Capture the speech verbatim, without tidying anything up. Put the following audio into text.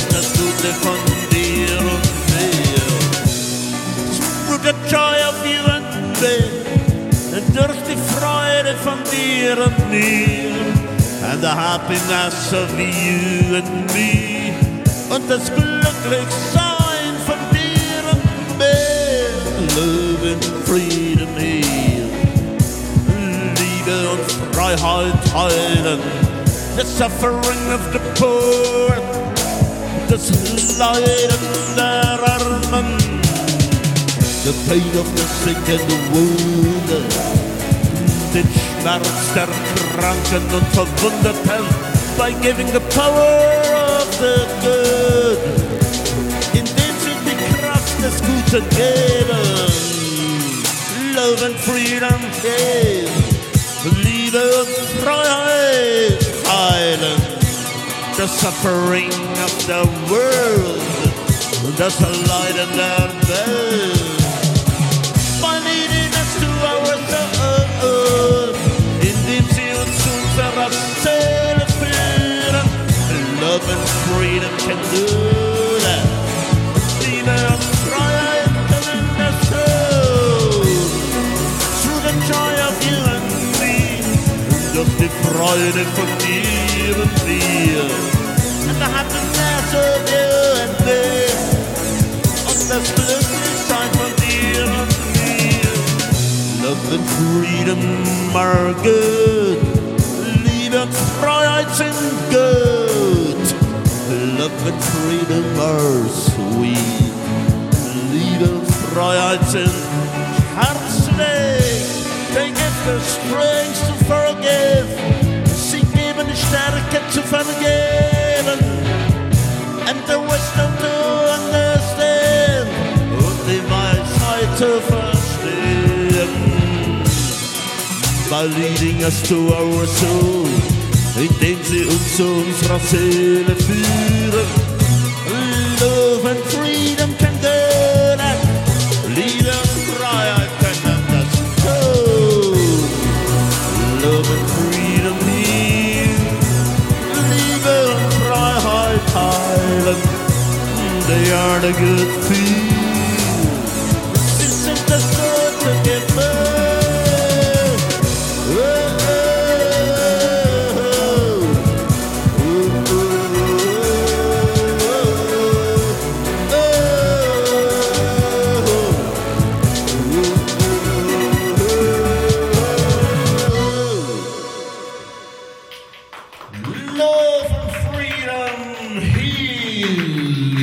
das Gute von dir und mir. Through the joy of you and me, durch die Freude von dir und mir, and the happiness of you and me, und das Glücklichsein von dir und mir. Love and freedom here, Liebe und Freiheit teilen, the suffering of the poor, das Leiden der Armen, the pain of the sick and the wounded, den Schmerz der Kranken und Verwundeten, by giving the power of the good, indem sie die Kraft des Guten geben. Love and freedom geben, Liebe und Freiheit heilen, the suffering of the world, das Leiden der Welt, by leading us to our soul, indem sie uns zu unserer Seele führen. Love and freedom can do that. Liebe und Freiheit können das tun. Through the joy of you and me, durch die Freude von dir und mir, and the happiness of you and me, und das Glücklichsein von dir und mir. Love and freedom are good. Liebe und Freiheit sind gut. Love and freedom are sweet. Liebe und Freiheit sind herzlich. They give the strength to forgive. Sie geben die Stärke zu vergeben. And the wisdom to understand. Und die Weisheit zu verstehen. By leading us to our soul, indem sie uns zu unserer Seele führen. Love and freedom can do that. Liebe und Freiheit können das tun. Love and freedom here, Liebe und Freiheit heilen. They are the good things. Sie sind das Gute gewöhnt. Love and freedom heal.